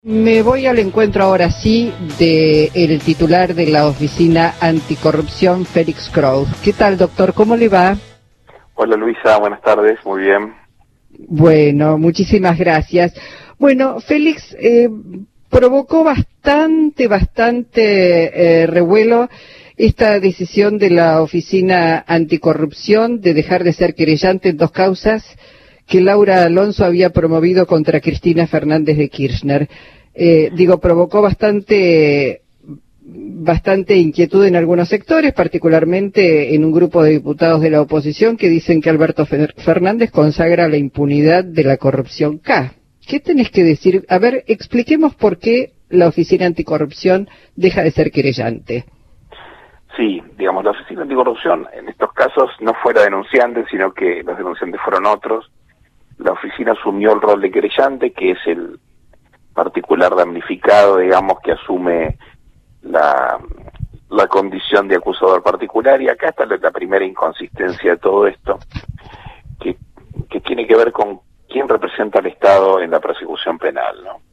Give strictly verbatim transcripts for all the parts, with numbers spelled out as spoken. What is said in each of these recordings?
Me voy al encuentro ahora sí de el titular de la Oficina Anticorrupción, Félix Crouse. ¿Qué tal, doctor? ¿Cómo le va? Hola Luisa, buenas tardes, muy bien. Bueno, muchísimas gracias. Bueno, Félix, eh, provocó bastante, bastante eh, revuelo esta decisión de la Oficina Anticorrupción de dejar de ser querellante en dos causas que Laura Alonso había promovido contra Cristina Fernández de Kirchner. Eh, digo, provocó bastante, bastante inquietud en algunos sectores, particularmente en un grupo de diputados de la oposición que dicen que Alberto Fernández consagra la impunidad de la corrupción K. ¿Qué tenés que decir? A ver, expliquemos por qué la Oficina Anticorrupción deja de ser querellante. Sí, digamos, la Oficina Anticorrupción en estos casos no fue la denunciante, sino que los denunciantes fueron otros. La oficina asumió el rol de querellante, que es el particular damnificado, digamos, que asume la, la condición de acusador particular, y acá está la, la primera inconsistencia de todo esto, que, que tiene que ver con quién representa al Estado en la persecución penal, ¿no?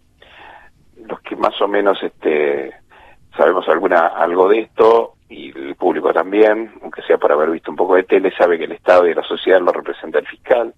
Los que más o menos este sabemos alguna algo de esto, y el público también, aunque sea por haber visto un poco de tele, sabe que el Estado y la sociedad lo representa el fiscal,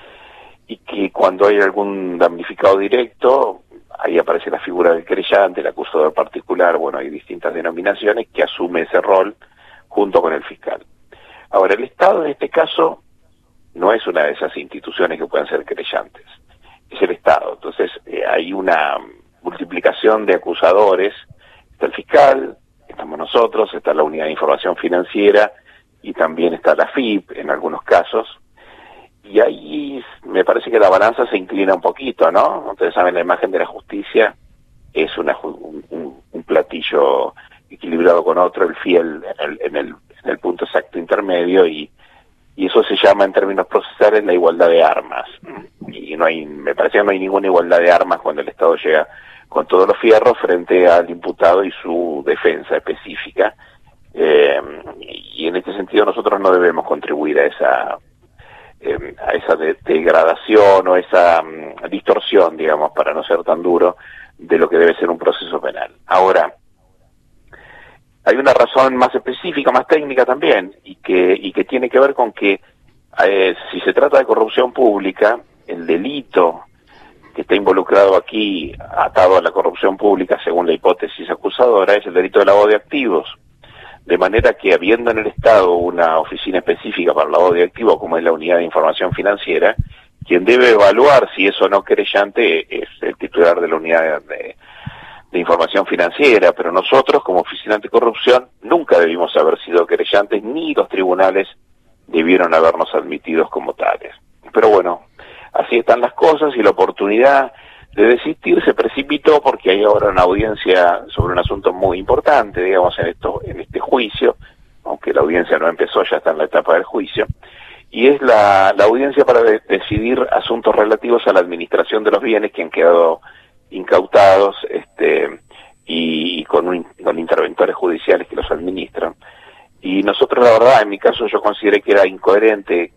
y que cuando hay algún damnificado directo, ahí aparece la figura del querellante, el acusador particular, bueno, hay distintas denominaciones que asume ese rol junto con el fiscal. Ahora, el Estado en este caso no es una de esas instituciones que puedan ser querellantes, es el Estado. Entonces eh, hay una multiplicación de acusadores, está el fiscal, estamos nosotros, está la Unidad de Información Financiera y también está la F I P en algunos casos, y ahí me parece que la balanza se inclina un poquito, ¿no? Ustedes saben, la imagen de la justicia es una, un, un, un platillo equilibrado con otro, el fiel en el, en el, en el punto exacto intermedio, y, y eso se llama en términos procesales la igualdad de armas. Y no hay, me parece que no hay ninguna igualdad de armas cuando el Estado llega con todos los fierros frente al imputado y su defensa específica. Eh, y en este sentido nosotros no debemos contribuir a esa eh, a esa de, degradación o esa um, distorsión, digamos, para no ser tan duro, de lo que debe ser un proceso penal. Ahora, hay una razón más específica, más técnica también, y que y que tiene que ver con que eh, si se trata de corrupción pública, el delito que está involucrado aquí, atado a la corrupción pública según la hipótesis acusadora, es el delito de lavado de activos. De manera que, habiendo en el Estado una oficina específica para el lavado de activos, como es la Unidad de Información Financiera, quien debe evaluar si es o no querellante es el titular de la Unidad de, de Información Financiera, pero nosotros, como Oficina Anticorrupción, nunca debimos haber sido querellantes, ni los tribunales debieron habernos admitidos como tales. Pero bueno, así están las cosas, y la oportunidad de desistir se precipitó porque hay ahora una audiencia sobre un asunto muy importante, digamos, en esto, en este juicio, aunque la audiencia no empezó, ya está en la etapa del juicio, y es la, la audiencia para de, decidir asuntos relativos a la administración de los bienes que han quedado incautados, este, y, y con, un, con interventores judiciales que los administran. Y nosotros, la verdad, en mi caso yo consideré que era incoherente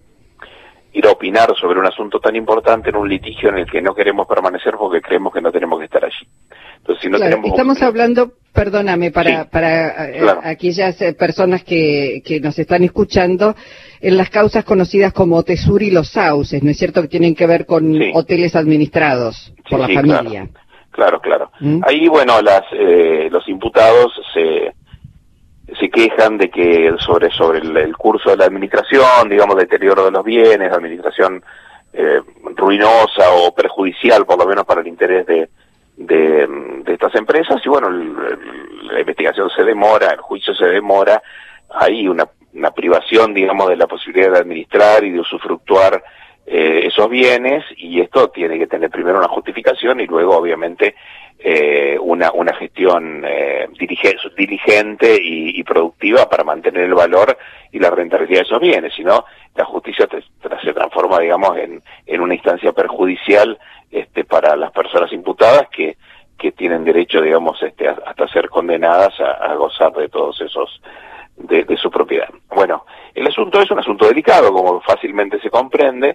ir a opinar sobre un asunto tan importante en un litigio en el que no queremos permanecer porque creemos que no tenemos que estar allí. Entonces, si no claro, tenemos... estamos hablando, perdóname, para, sí, para claro. eh, aquellas personas que, que nos están escuchando, en las causas conocidas como Otesur y los sauces, ¿no es cierto?, que tienen que ver con sí. hoteles administrados por sí, la sí, familia. Claro, claro. claro. ¿Mm? Ahí, bueno, las eh, los imputados se... se quejan de que sobre sobre el, el curso de la administración, digamos, deterioro de los bienes, administración eh, ruinosa o perjudicial, por lo menos para el interés de, de, de estas empresas, y bueno, el, el, la investigación se demora, el juicio se demora, hay una, una privación, digamos, de la posibilidad de administrar y de usufructuar eh, esos bienes, y esto tiene que tener primero una justificación y luego, obviamente, Eh, una una gestión eh, diligente y, y productiva para mantener el valor y la rentabilidad de esos bienes, si no, la justicia te, te, se transforma, digamos, en, en una instancia perjudicial este, para las personas imputadas que, que tienen derecho, digamos, este, a, hasta ser condenadas a, a gozar de todos esos, de, de su propiedad. Bueno, el asunto es un asunto delicado, como fácilmente se comprende,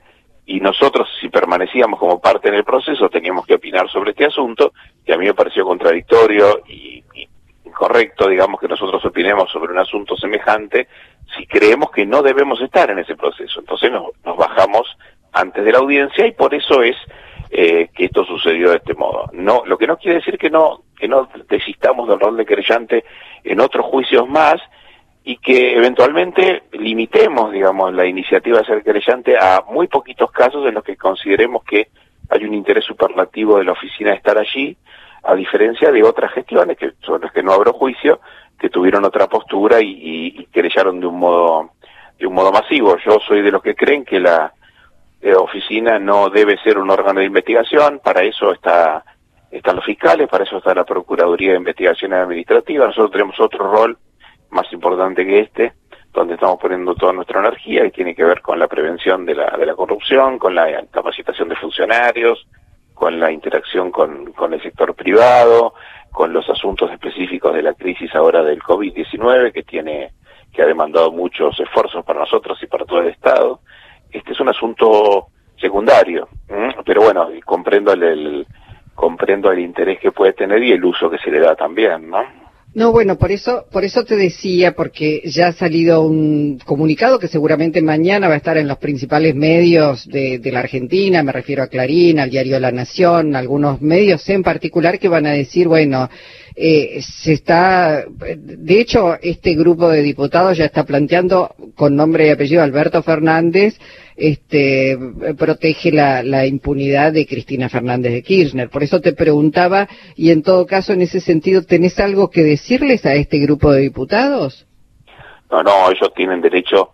y nosotros, si permanecíamos como parte en el proceso, teníamos que opinar sobre este asunto, y a mí me pareció contradictorio y, y incorrecto, digamos, que nosotros opinemos sobre un asunto semejante si creemos que no debemos estar en ese proceso. Entonces nos, nos bajamos antes de la audiencia, y por eso es eh, que esto sucedió de este modo. No, lo que no quiere decir que no, que no desistamos del rol de querellante en otros juicios más, y que eventualmente limitemos, digamos, la iniciativa de ser querellante a muy poquitos casos en los que consideremos que hay un interés superlativo de la oficina de estar allí, a diferencia de otras gestiones, que sobre las que no abro juicio, que tuvieron otra postura y, y, y querellaron de un modo de un modo masivo. Yo soy de los que creen que la eh, oficina no debe ser un órgano de investigación. Para eso está están los fiscales, para eso está la Procuraduría de Investigaciones Administrativas. Nosotros tenemos otro rol más importante que este, donde estamos poniendo toda nuestra energía, y tiene que ver con la prevención de la, de la corrupción, con la capacitación de funcionarios, con la interacción con, con el sector privado, con los asuntos específicos de la crisis ahora del COVID diecinueve, que tiene, que ha demandado muchos esfuerzos para nosotros y para todo el Estado. Este es un asunto secundario, ¿eh? Pero bueno, comprendo el, el, comprendo el interés que puede tener y el uso que se le da también, ¿no? No, bueno, por eso, por eso te decía, porque ya ha salido un comunicado que seguramente mañana va a estar en los principales medios de, de la Argentina, me refiero a Clarín, al diario La Nación, algunos medios en particular que van a decir, bueno, eh, se está, de hecho, este grupo de diputados ya está planteando, con nombre y apellido, Alberto Fernández, este, protege la, la impunidad de Cristina Fernández de Kirchner. Por eso te preguntaba, y en todo caso, en ese sentido, ¿tenés algo que decirles a este grupo de diputados? No, no, ellos tienen derecho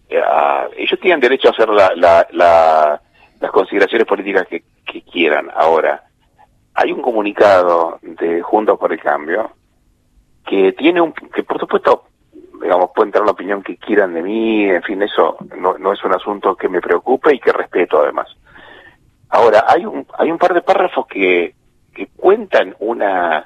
a, ellos tienen derecho a hacer la, la, la, las consideraciones políticas que, que quieran. Ahora, hay un comunicado de Juntos por el Cambio que tiene un, que por supuesto, digamos, pueden tener la opinión que quieran de mí, en fin, eso no, no es un asunto que me preocupe y que respeto además. Ahora, hay un, hay un par de párrafos que, que cuentan una,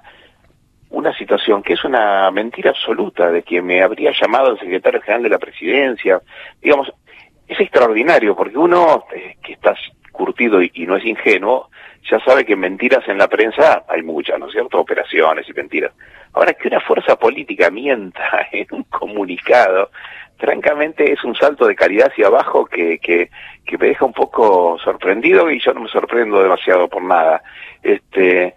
una situación que es una mentira absoluta, de que me habría llamado el secretario general de la Presidencia. Digamos, es extraordinario, porque uno eh, que está curtido y, y no es ingenuo, ya sabe que mentiras en la prensa hay muchas, ¿no es cierto? Operaciones y mentiras. Ahora, que una fuerza política mienta en un comunicado, francamente es un salto de calidad hacia abajo que, que, que me deja un poco sorprendido, y yo no me sorprendo demasiado por nada. Este,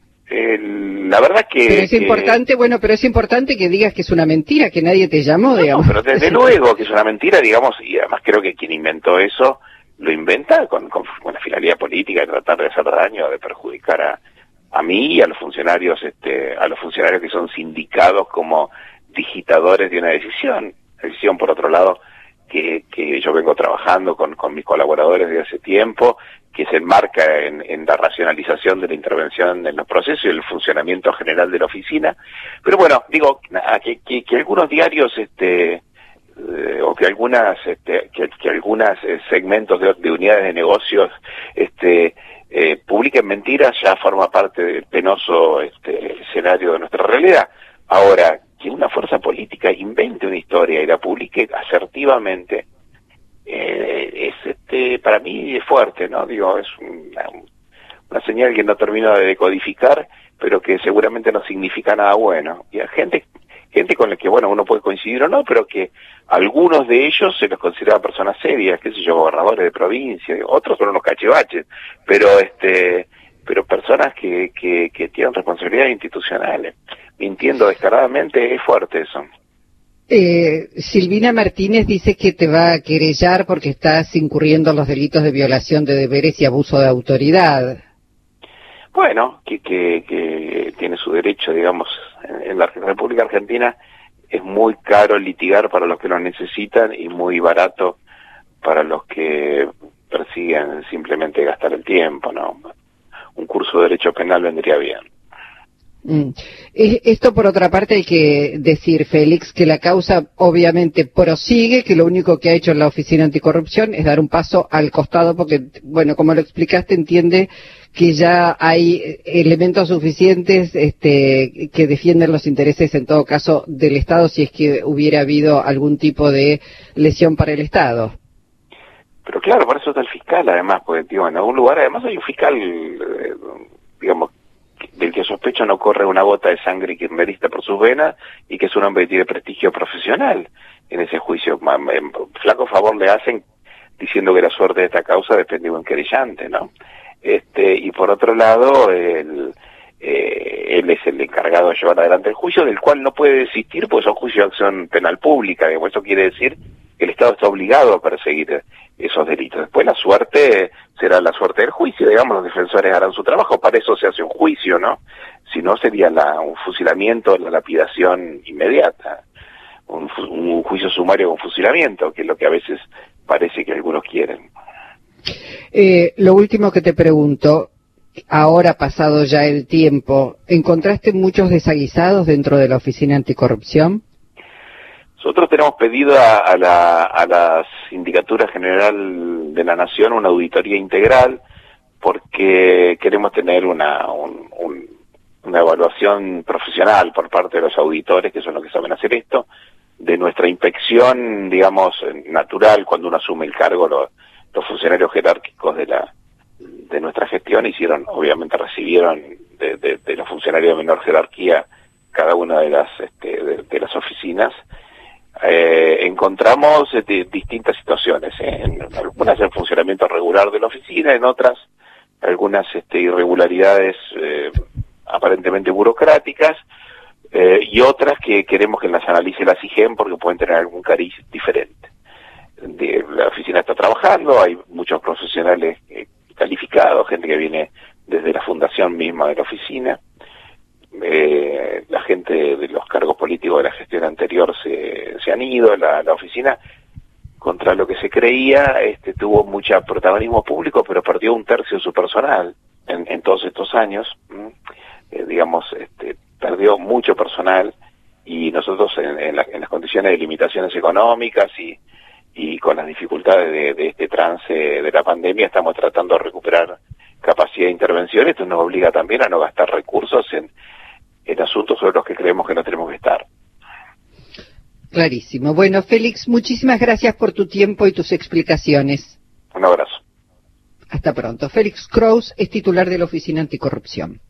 el, la verdad que... Pero es que, importante, bueno, pero es importante que digas que es una mentira, que nadie te llamó, no, digamos. No, pero desde luego que es una mentira, digamos, y además creo que quien inventó eso lo inventa con, con, con la finalidad política de tratar de hacer daño, de perjudicar a, a mí y a los funcionarios, este, a los funcionarios que son sindicados como digitadores de una decisión. Decisión, por otro lado, que, que yo vengo trabajando con, con mis colaboradores desde hace tiempo, que se enmarca en, en la racionalización de la intervención en los procesos y el funcionamiento general de la oficina. Pero bueno, digo, que, que, que algunos diarios, este, Eh, o que algunas este, que, que algunas eh, segmentos de, de unidades de negocios este, eh, publiquen mentiras, ya forma parte del penoso este, escenario de nuestra realidad. Ahora, que una fuerza política invente una historia y la publique asertivamente, eh, es este, para mí es fuerte, ¿no? Digo, es una, una señal que no termino de decodificar, pero que seguramente no significa nada bueno. Y hay gente gente con la que, bueno, uno puede coincidir o no, pero que algunos de ellos se los considera personas serias, qué sé yo, gobernadores de provincia, otros son unos cachivaches, pero este pero personas que, que, que tienen responsabilidades institucionales. Mintiendo descaradamente es fuerte eso. Eh, Silvina Martínez dice que te va a querellar porque estás incurriendo en los delitos de violación de deberes y abuso de autoridad. Bueno, que, que, que tiene su derecho, digamos, en, en la República Argentina es muy caro litigar para los que lo necesitan y muy barato para los que persiguen simplemente gastar el tiempo, ¿no? Un curso de Derecho Penal vendría bien. Mm. Esto, por otra parte, hay que decir, Félix, que la causa obviamente prosigue, que lo único que ha hecho la Oficina Anticorrupción es dar un paso al costado, porque, bueno, como lo explicaste, entiende que ya hay elementos suficientes este, que defienden los intereses, en todo caso, del Estado, si es que hubiera habido algún tipo de lesión para el Estado. Pero claro, por eso está el fiscal, además, porque digo, en algún lugar, además hay un fiscal, eh, digamos, del que sospecho no corre una gota de sangre kirchnerista por sus venas y que es un hombre que tiene prestigio profesional en ese juicio. Flaco favor le hacen diciendo que la suerte de esta causa depende de un querellante, ¿no? Este, y por otro lado, el, eh, él es el encargado de llevar adelante el juicio, del cual no puede desistir, pues son juicios de acción penal pública, digamos. Eso quiere decir que el Estado está obligado a perseguir esos delitos. Después la suerte será la suerte del juicio, digamos, los defensores harán su trabajo, para eso se hace un juicio, ¿no? Si no sería la, un fusilamiento, la lapidación inmediata, un, un juicio sumario con fusilamiento, que es lo que a veces parece que algunos quieren. Eh, lo último que te pregunto, ahora pasado ya el tiempo, ¿encontraste muchos desaguisados dentro de la Oficina Anticorrupción? Nosotros tenemos pedido a, a, la, a la Sindicatura General de la Nación una auditoría integral porque queremos tener una, un, un, una evaluación profesional por parte de los auditores, que son los que saben hacer esto, de nuestra inspección, digamos, natural cuando uno asume el cargo. Los, los funcionarios jerárquicos de la de nuestra gestión hicieron, obviamente recibieron de, de, de los funcionarios de menor jerarquía cada una de las, este, de, de las oficinas. Eh, encontramos este, distintas situaciones, ¿eh? En algunas el funcionamiento regular de la oficina, en otras algunas este, irregularidades eh, aparentemente burocráticas, eh, y otras que queremos que las analice la SIGEM porque pueden tener algún cariz diferente. De, la oficina está trabajando, hay muchos profesionales eh, calificados, gente que viene desde la fundación misma de la oficina. Eh, la gente de los cargos políticos de la gestión anterior se, se han ido. La, la oficina, contra lo que se creía, este, tuvo mucho protagonismo público, pero perdió un tercio de su personal en, en todos estos años. Eh, digamos, este, perdió mucho personal, y nosotros en, en, la, en las condiciones de limitaciones económicas y, y con las dificultades de, de este trance de la pandemia estamos tratando de recuperar capacidad de intervención. Esto nos obliga también a no gastar recursos en en asuntos sobre los que creemos que no tenemos que estar. Clarísimo. Bueno, Félix, muchísimas gracias por tu tiempo y tus explicaciones. Un abrazo. Hasta pronto. Félix Kraus es titular de la Oficina Anticorrupción.